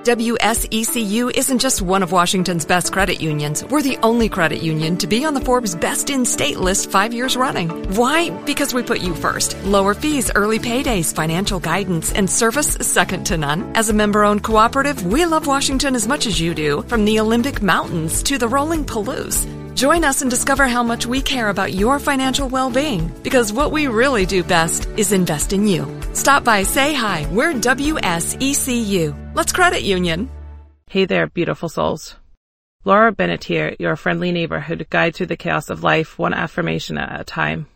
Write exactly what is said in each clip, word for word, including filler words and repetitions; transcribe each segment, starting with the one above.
W S E C U isn't just one of Washington's best credit unions. We're the only credit union to be on the Forbes Best in State list five years running. Why? Because we put you first. Lower fees, early paydays, financial guidance, and service second to none. As a member-owned cooperative, we love Washington as much as you do, from the Olympic Mountains to the rolling Palouse. Join us and discover how much we care about your financial well-being, because what we really do best is invest in you. Stop by, say hi. We're W S E C U. Let's credit union. Hey there, beautiful souls. Laura Bennett here, your friendly neighborhood guide through the chaos of life, one affirmation at a time.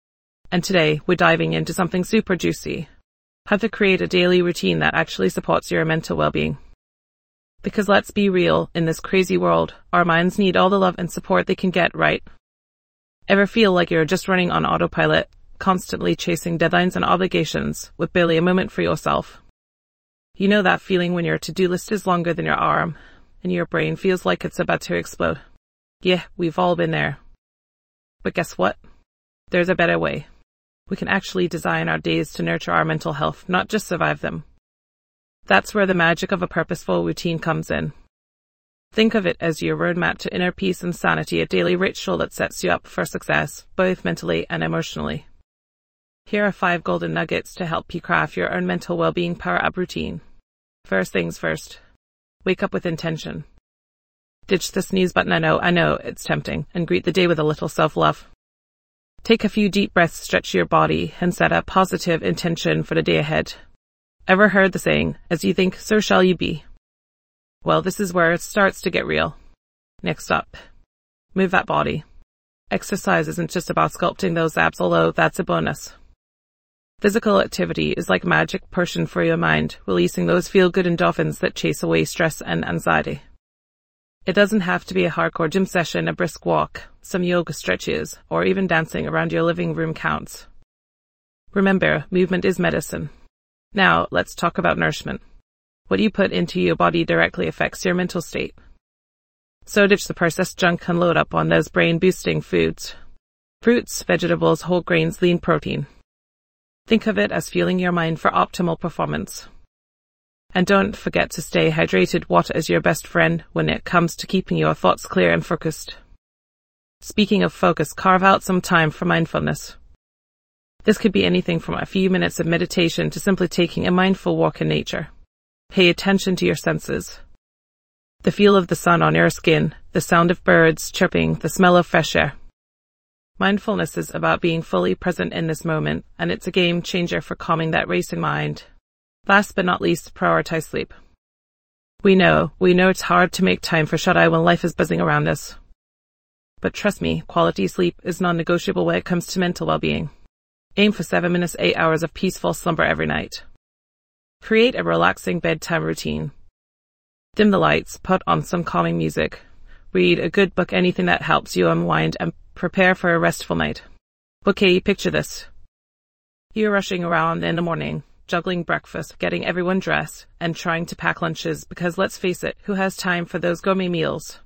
And today, we're diving into something super juicy. How to create a daily routine that actually supports your mental well-being. Because let's be real, in this crazy world, our minds need all the love and support they can get, right? Ever feel like you're just running on autopilot, constantly chasing deadlines and obligations, with barely a moment for yourself? You know that feeling when your to-do list is longer than your arm, and your brain feels like it's about to explode? Yeah, we've all been there. But guess what? There's a better way. We can actually design our days to nurture our mental health, not just survive them. That's where the magic of a purposeful routine comes in. Think of it as your roadmap to inner peace and sanity, a daily ritual that sets you up for success, both mentally and emotionally. Here are five golden nuggets to help you craft your own mental well-being power-up routine. First things first. Wake up with intention. Ditch the snooze button, I know, I know, it's tempting, and greet the day with a little self-love. Take a few deep breaths, stretch your body, and set a positive intention for the day ahead. Ever heard the saying, as you think, so shall you be? Well, this is where it starts to get real. Next up, move that body. Exercise isn't just about sculpting those abs, although that's a bonus. Physical activity is like a magic potion for your mind, releasing those feel-good endorphins that chase away stress and anxiety. It doesn't have to be a hardcore gym session, a brisk walk, some yoga stretches, or even dancing around your living room counts. Remember, movement is medicine. Now, let's talk about nourishment. What you put into your body directly affects your mental state. So ditch the processed junk and load up on those brain-boosting foods. Fruits, vegetables, whole grains, lean protein. Think of it as fueling your mind for optimal performance. And don't forget to stay hydrated. Water is your best friend when it comes to keeping your thoughts clear and focused. Speaking of focus, carve out some time for mindfulness. This could be anything from a few minutes of meditation to simply taking a mindful walk in nature. Pay attention to your senses. The feel of the sun on your skin, the sound of birds chirping, the smell of fresh air. Mindfulness is about being fully present in this moment, and it's a game changer for calming that racing mind. Last but not least, prioritize sleep. We know, we know it's hard to make time for shut-eye when life is buzzing around us. But trust me, quality sleep is non-negotiable when it comes to mental well-being. Aim for seven minutes, eight hours of peaceful slumber every night. Create a relaxing bedtime routine. Dim the lights, put on some calming music. Read a good book, anything that helps you unwind and prepare for a restful night. Okay, picture this. You're rushing around in the morning, juggling breakfast, getting everyone dressed, and trying to pack lunches because let's face it, who has time for those gourmet meals?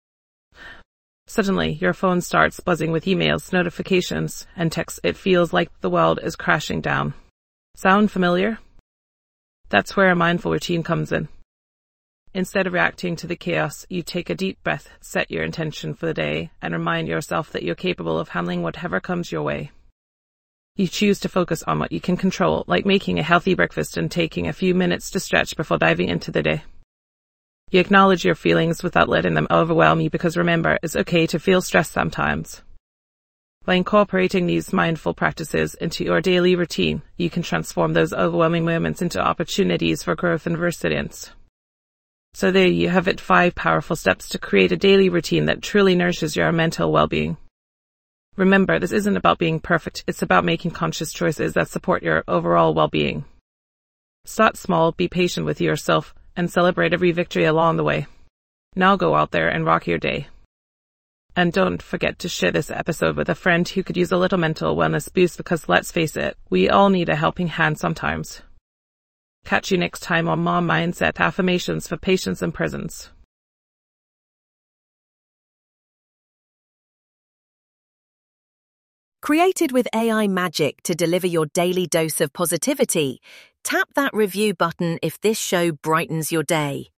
Suddenly, your phone starts buzzing with emails, notifications, and texts. It feels like the world is crashing down. Sound familiar? That's where a mindful routine comes in. Instead of reacting to the chaos, you take a deep breath, set your intention for the day, and remind yourself that you're capable of handling whatever comes your way. You choose to focus on what you can control, like making a healthy breakfast and taking a few minutes to stretch before diving into the day. You acknowledge your feelings without letting them overwhelm you, because remember, it's okay to feel stressed sometimes. By incorporating these mindful practices into your daily routine, you can transform those overwhelming moments into opportunities for growth and resilience. So there you have it, five powerful steps to create a daily routine that truly nourishes your mental well-being. Remember, this isn't about being perfect, it's about making conscious choices that support your overall well-being. Start small, be patient with yourself, and celebrate every victory along the way. Now go out there and rock your day. And don't forget to share this episode with a friend who could use a little mental wellness boost, because let's face it, we all need a helping hand sometimes. Catch you next time on Mom Mindset, Affirmations for Patience and Presence. Created with A I magic to deliver your daily dose of positivity, tap that review button if this show brightens your day.